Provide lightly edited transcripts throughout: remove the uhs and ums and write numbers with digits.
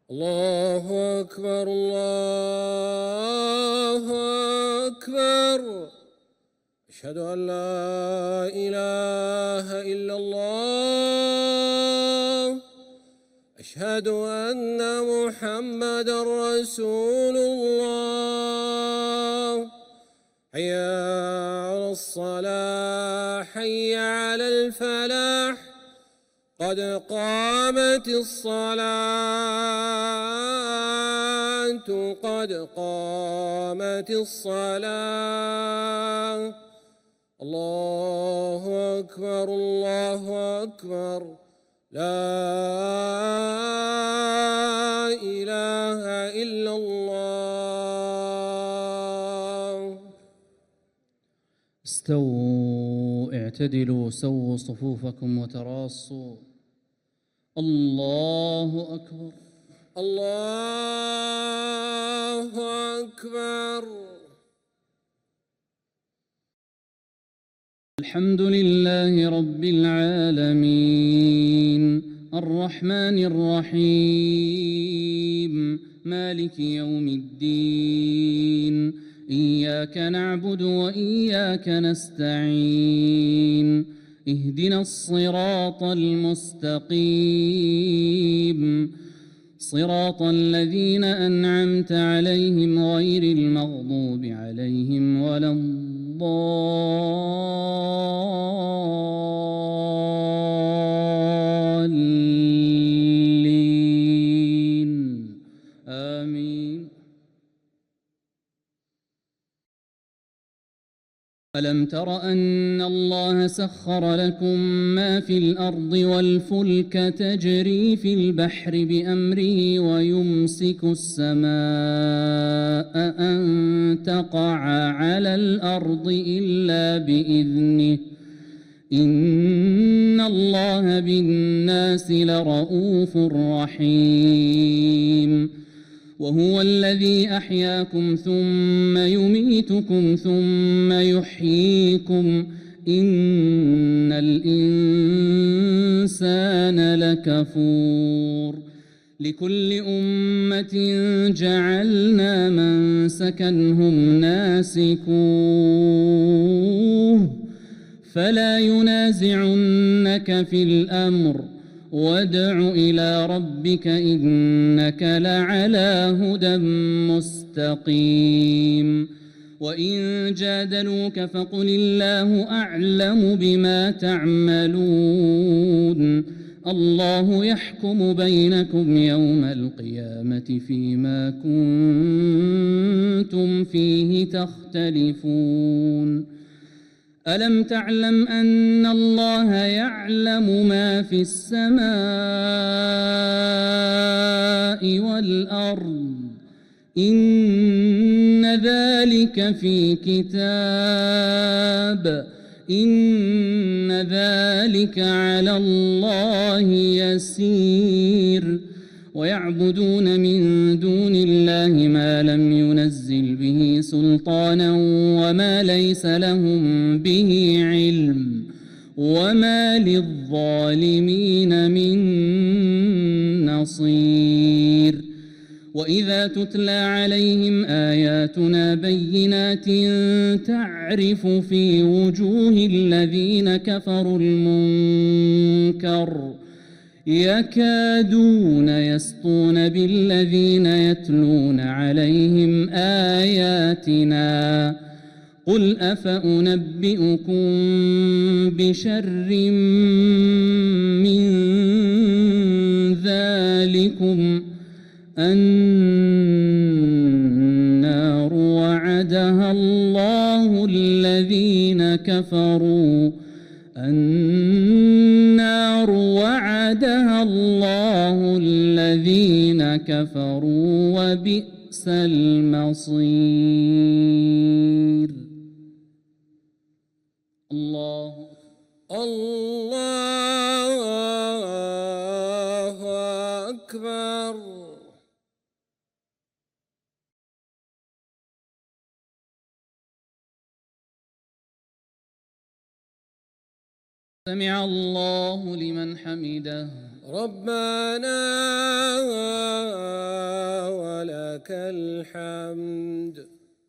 الله أكبر الله أكبر. أشهد أن لا إله إلا الله. أشهد أن محمدًا رسول الله. حي على الصلاة حي على الفلاح. قد قامت الصلاة قد قامت الصلاة. الله أكبر الله أكبر. لا إله إلا الله. استووا اعتدلوا سووا صفوفكم وتراصوا. الله أكبر الله أكبر. الحمد لله رب العالمين الرحمن الرحيم مالك يوم الدين. إياك نعبد وإياك نستعين. اهدنا الصراط المستقيم صراط الذين أنعمت عليهم غير المغضوب عليهم ولا الضالين آمين. ألم تر أن الله سخر لكم ما في الأرض والفلك تجري في البحر بأمره ويمسك السماء أن تقع على الأرض إلا بإذنه إن الله بالناس لرءوف رحيم. وهو الذي أحياكم ثم يميتكم ثم يحييكم إن الإنسان لكفور. لكل أمة جعلنا منسكا هم ناسكوه فلا ينازعنك في الأمر وادع إلى ربك إنك لعلى هدى مستقيم. وإن جادلوك فقل الله أعلم بما تعملون. الله يحكم بينكم يوم القيامة فيما كنتم فيه تختلفون. ألم تعلم أن الله يعلم ما في السماء والأرض إن ذلك في كتاب إن ذلك على الله يسير. ويعبدون من دون الله ما لم ينزل به سلطانا وما ليس لهم به علم وما للظالمين من نصير. وإذا تتلى عليهم آياتنا بينات تعرف في وجوه الذين كفروا المنكر يكادون يسطون بالذين يتلون عليهم آياتنا. قل أفأنبئكم بشر من ذلكم النار وعدها الله الذين كفروا النار وعدها الله الذين كفروا وبئس المصير. الله أكبر. سمع الله لمن حمده. ربنا ولك الحمد.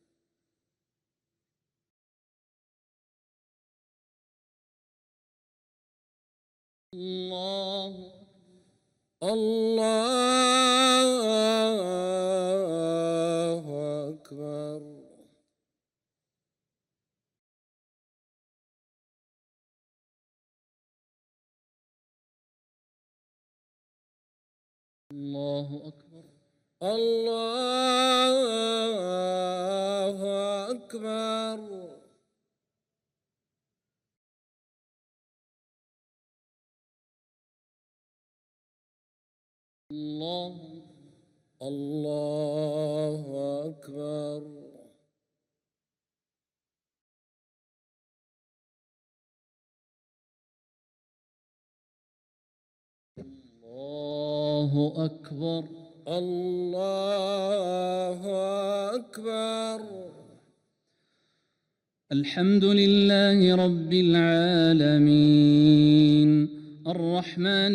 الله أكبر. الله أكبر. الله أكبر. الله أكبر. الله أكبر. الله أكبر. الحمد لله رب العالمين الرحمن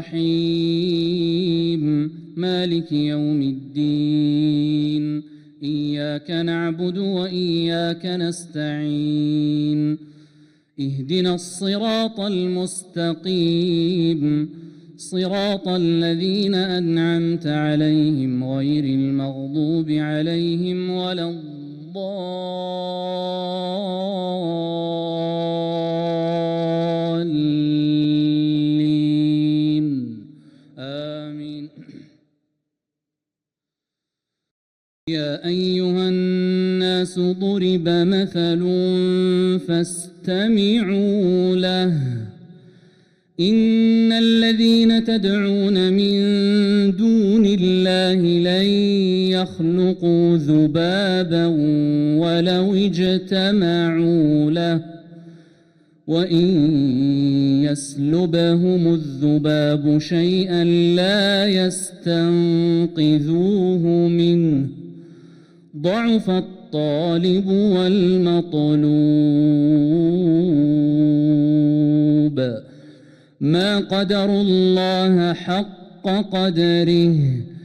الرحيم مالك يوم الدين إياك نعبد وإياك نستعين اهدنا الصراط المستقيم صراط الذين أنعمت عليهم غير المغضوب عليهم ولا الضالين آمين. يا أيها الناس ضرب مثل فاستمعوا له إن الذين تدعون من دون الله لن يخلقوا ذبابا ولو اجتمعوا له وإن يسلبهم الذباب شيئا لا يستنقذوه منه ضعف الطالب والمطلوب ما قدروا الله حق قدره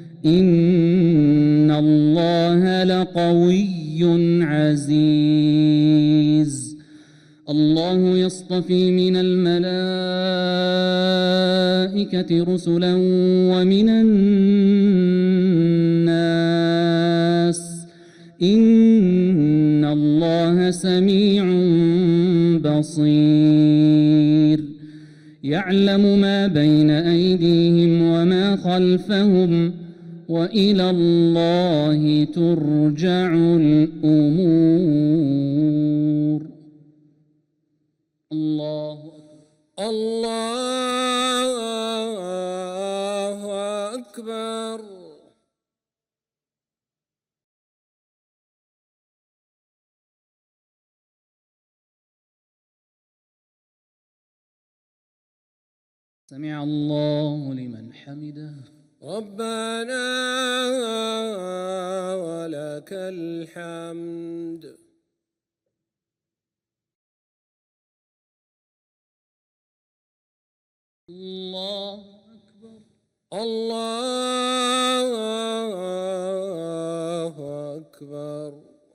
إن الله لقوي عزيز. الله يصطفي من الملائكة رسلا ومن الناس إن الله سميع بصير يعلم ما بين أيديهم وما خلفهم وإلى الله ترجع الأمور. الله أكبر. سمع الله لمن حمده ربنا ولك الحمد. الله أكبر. الله أكبر.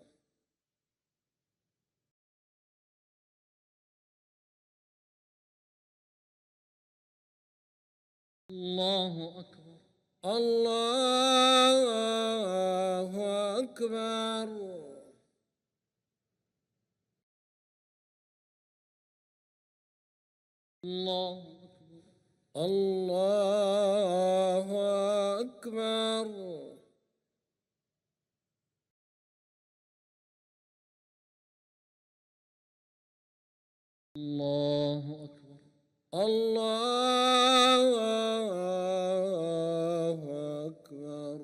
الله أكبر. الله أكبر. الله أكبر. الله أكبر. الله أكبر. الله أكبر.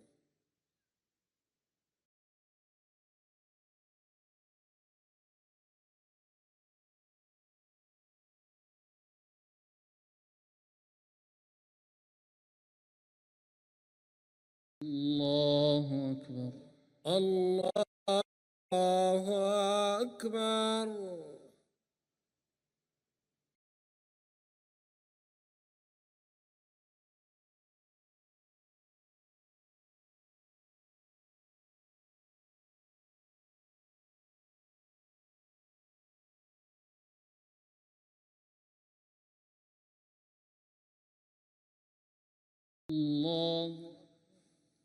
الله أكبر. الله أكبر.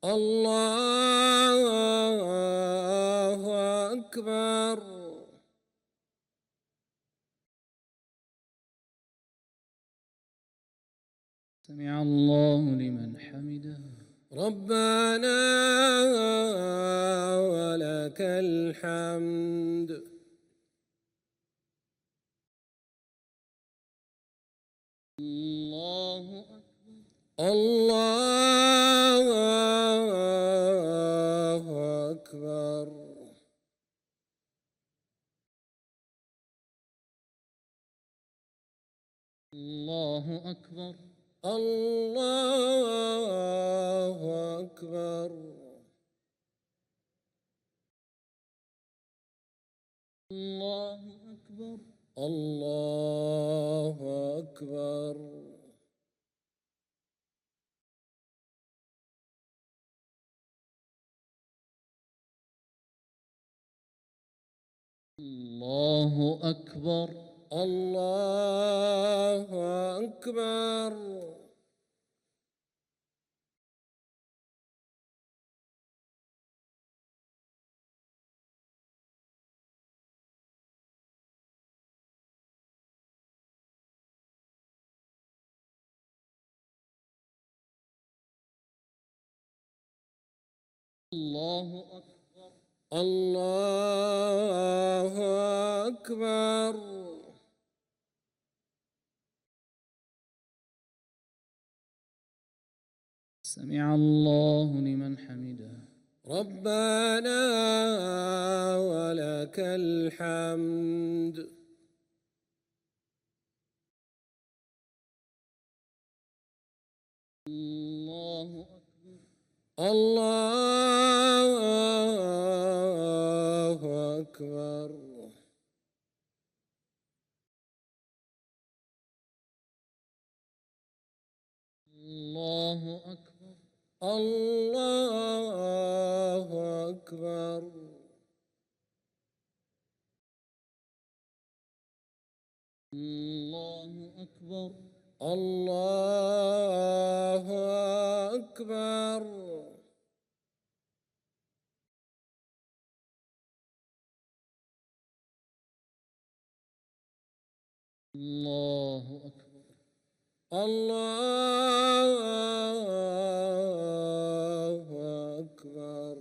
الله أكبر. سمع الله لمن حمده. ربنا ولك الحمد. الله أكبر. الله أكبر. الله أكبر. الله أكبر. الله أكبر. الله أكبر. الله أكبر. الله أكبر. الله أكبر. الله أكبر. سمع الله لمن حمده. ربنا ولك الحمد. الله أكبر. الله أكبر. الله أكبر. الله أكبر. الله أكبر. الله أكبر. الله أكبر. الله أكبر.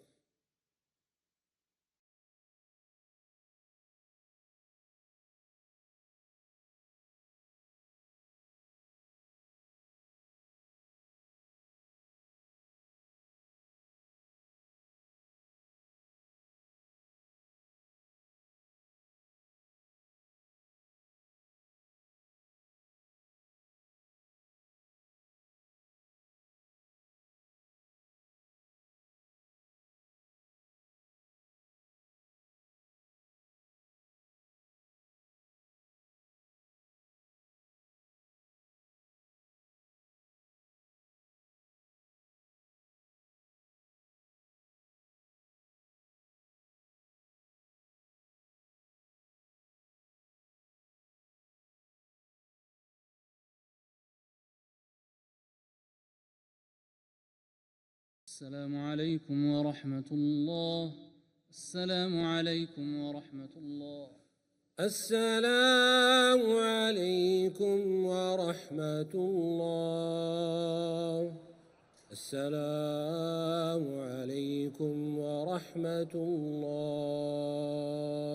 السلام عليكم ورحمة الله. السلام عليكم ورحمة الله. السلام عليكم ورحمة الله. السلام عليكم ورحمة الله.